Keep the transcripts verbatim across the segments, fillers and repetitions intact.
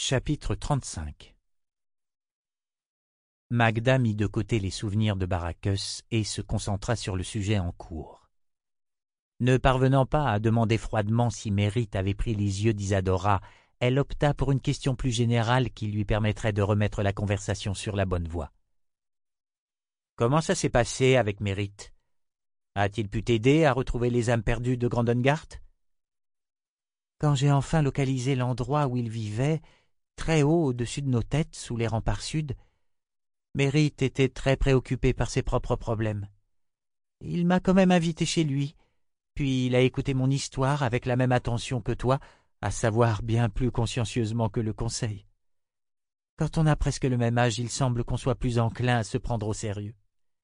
Chapitre trente-cinq. Magda mit de côté les souvenirs de Baracus et se concentra sur le sujet en cours. Ne parvenant pas à demander froidement si Mérite avait pris les yeux d'Isadora, elle opta pour une question plus générale qui lui permettrait de remettre la conversation sur la bonne voie. « Comment ça s'est passé avec Mérite? A-t-il pu t'aider à retrouver les âmes perdues de Grandengard ?» Quand j'ai enfin localisé l'endroit où il vivait, très haut au-dessus de nos têtes, sous les remparts sud, Mérite était très préoccupé par ses propres problèmes. Il m'a quand même invité chez lui, puis il a écouté mon histoire avec la même attention que toi, à savoir bien plus consciencieusement que le conseil. Quand on a presque le même âge, il semble qu'on soit plus enclin à se prendre au sérieux.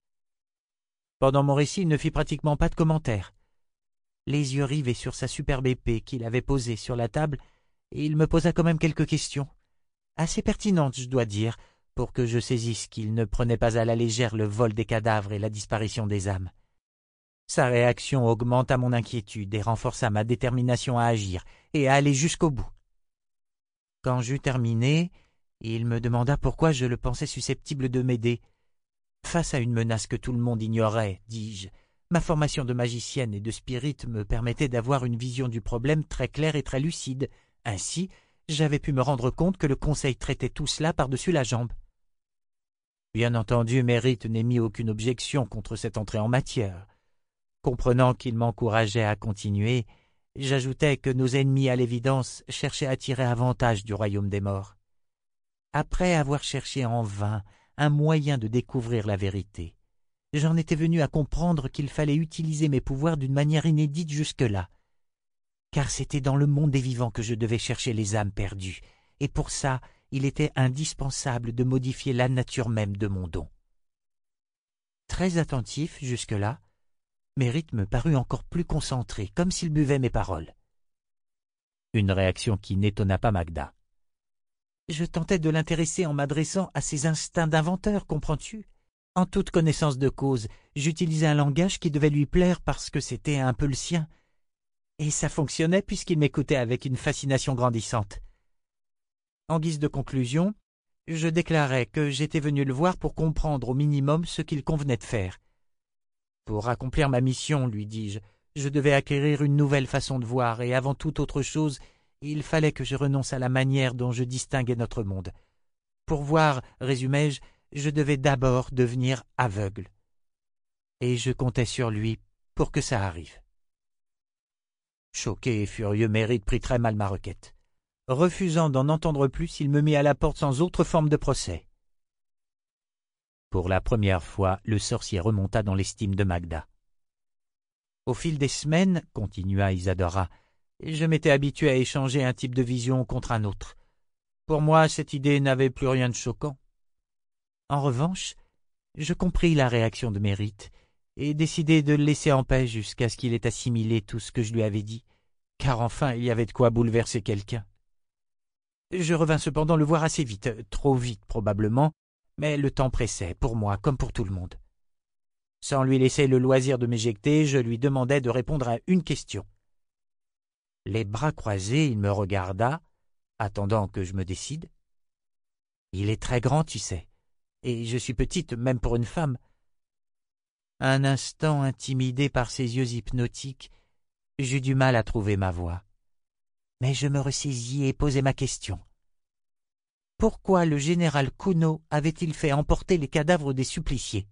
Pendant mon récit, il ne fit pratiquement pas de commentaires. Les yeux rivés sur sa superbe épée qu'il avait posée sur la table, et il me posa quand même quelques questions, assez pertinentes, je dois dire, pour que je saisisse qu'il ne prenait pas à la légère le vol des cadavres et la disparition des âmes. Sa réaction augmenta mon inquiétude et renforça ma détermination à agir et à aller jusqu'au bout. Quand j'eus terminé, il me demanda pourquoi je le pensais susceptible de m'aider. Face à une menace que tout le monde ignorait, dis-je, ma formation de magicienne et de spirite me permettait d'avoir une vision du problème très claire et très lucide. Ainsi, j'avais pu me rendre compte que le conseil traitait tout cela par-dessus la jambe. Bien entendu, Mérite n'émit aucune objection contre cette entrée en matière. Comprenant qu'il m'encourageait à continuer, j'ajoutai que nos ennemis, à l'évidence, cherchaient à tirer avantage du royaume des morts. Après avoir cherché en vain un moyen de découvrir la vérité, j'en étais venu à comprendre qu'il fallait utiliser mes pouvoirs d'une manière inédite jusque-là, car c'était dans le monde des vivants que je devais chercher les âmes perdues, et pour ça, il était indispensable de modifier la nature même de mon don. Très attentif jusque-là, Mérite me parut encore plus concentré, comme s'il buvait mes paroles. Une réaction qui n'étonna pas Magda. Je tentais de l'intéresser en m'adressant à ses instincts d'inventeur, comprends-tu? En toute connaissance de cause, j'utilisais un langage qui devait lui plaire parce que c'était un peu le sien. Et ça fonctionnait puisqu'il m'écoutait avec une fascination grandissante. En guise de conclusion, je déclarai que j'étais venu le voir pour comprendre au minimum ce qu'il convenait de faire. Pour accomplir ma mission, lui dis-je, je devais acquérir une nouvelle façon de voir, et avant toute autre chose, il fallait que je renonce à la manière dont je distinguais notre monde. Pour voir, résumai-je, je devais d'abord devenir aveugle. Et je comptais sur lui pour que ça arrive. Choqué et furieux, Mérite prit très mal ma requête. Refusant d'en entendre plus, il me mit à la porte sans autre forme de procès. Pour la première fois, le sorcier remonta dans l'estime de Magda. Au fil des semaines, continua Isadora, je m'étais habitué à échanger un type de vision contre un autre. Pour moi, cette idée n'avait plus rien de choquant. En revanche, je compris la réaction de Mérite et décidai de le laisser en paix jusqu'à ce qu'il ait assimilé tout ce que je lui avais dit, car enfin il y avait de quoi bouleverser quelqu'un. Je revins cependant le voir assez vite, trop vite probablement, mais le temps pressait, pour moi comme pour tout le monde. Sans lui laisser le loisir de m'éjecter, je lui demandai de répondre à une question. Les bras croisés, il me regarda, attendant que je me décide. Il est très grand, tu sais, et je suis petite, même pour une femme. Un instant intimidé par ses yeux hypnotiques, j'eus du mal à trouver ma voix. Mais je me ressaisis et posai ma question. Pourquoi le général Kuno avait-il fait emporter les cadavres des suppliciés?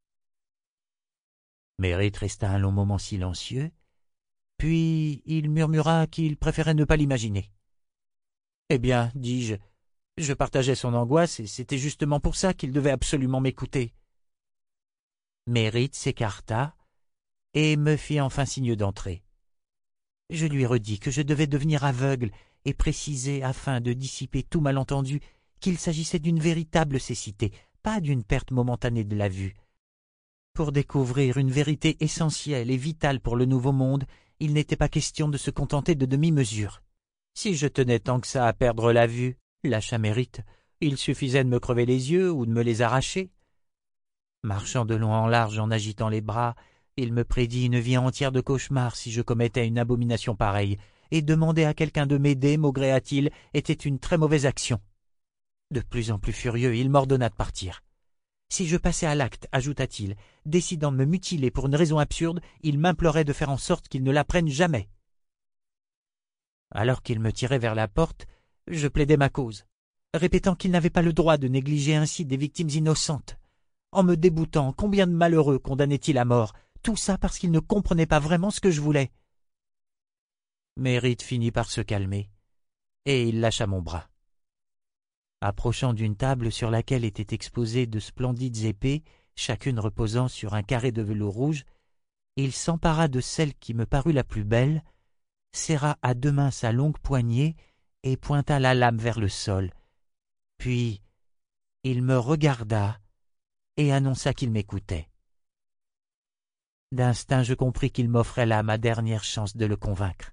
Mérite resta un long moment silencieux, puis il murmura qu'il préférait ne pas l'imaginer. Eh bien, dis-je, je partageais son angoisse et c'était justement pour ça qu'il devait absolument m'écouter. Mérite s'écarta et me fit enfin signe d'entrer. Je lui redis que je devais devenir aveugle et précisai, afin de dissiper tout malentendu, qu'il s'agissait d'une véritable cécité, pas d'une perte momentanée de la vue. Pour découvrir une vérité essentielle et vitale pour le nouveau monde, il n'était pas question de se contenter de demi-mesures. Si je tenais tant que ça à perdre la vue, lâcha Mérite, il suffisait de me crever les yeux ou de me les arracher. Marchant de long en large en agitant les bras, il me prédit une vie entière de cauchemars si je commettais une abomination pareille, et demander à quelqu'un de m'aider, maugréa-t-il, était une très mauvaise action. De plus en plus furieux, il m'ordonna de partir. Si je passais à l'acte, ajouta-t-il, décidant de me mutiler pour une raison absurde, il m'implorait de faire en sorte qu'il ne l'apprenne jamais. Alors qu'il me tirait vers la porte, je plaidais ma cause, répétant qu'il n'avait pas le droit de négliger ainsi des victimes innocentes. En me déboutant, combien de malheureux condamnait-il à mort, tout ça parce qu'il ne comprenait pas vraiment ce que je voulais. Mérite finit par se calmer, et il lâcha mon bras. Approchant d'une table sur laquelle étaient exposées de splendides épées, chacune reposant sur un carré de velours rouge, il s'empara de celle qui me parut la plus belle, serra à deux mains sa longue poignée et pointa la lame vers le sol. Puis il me regarda et annonça qu'il m'écoutait. D'instinct, je compris qu'il m'offrait là ma dernière chance de le convaincre.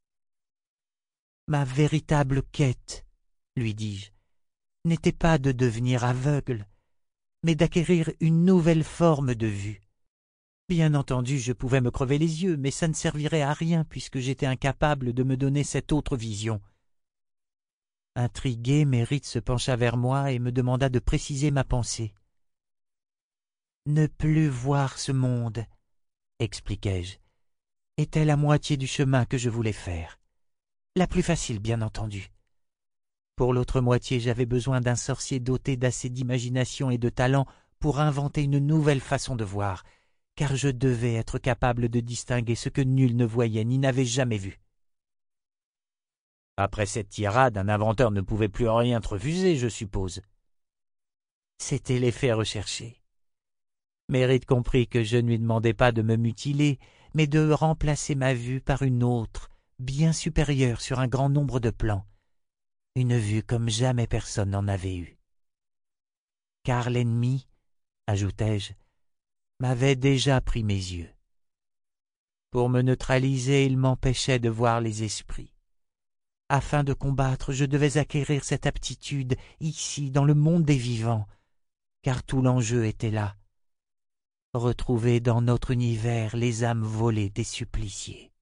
« Ma véritable quête, lui dis-je, n'était pas de devenir aveugle, mais d'acquérir une nouvelle forme de vue. Bien entendu, je pouvais me crever les yeux, mais ça ne servirait à rien puisque j'étais incapable de me donner cette autre vision. » Intrigué, Mérite se pencha vers moi et me demanda de préciser ma pensée. « Ne plus voir ce monde, expliquai-je, était la moitié du chemin que je voulais faire. La plus facile, bien entendu. Pour l'autre moitié, j'avais besoin d'un sorcier doté d'assez d'imagination et de talent pour inventer une nouvelle façon de voir, car je devais être capable de distinguer ce que nul ne voyait ni n'avait jamais vu. Après cette tirade, un inventeur ne pouvait plus rien te refuser, je suppose. C'était l'effet recherché. Mérite comprit que je ne lui demandais pas de me mutiler, mais de remplacer ma vue par une autre, bien supérieure sur un grand nombre de plans. Une vue comme jamais personne n'en avait eue. Car l'ennemi, ajoutai-je, m'avait déjà pris mes yeux. Pour me neutraliser, il m'empêchait de voir les esprits. Afin de combattre, je devais acquérir cette aptitude ici, dans le monde des vivants, car tout l'enjeu était là. Retrouver dans notre univers les âmes volées des suppliciés.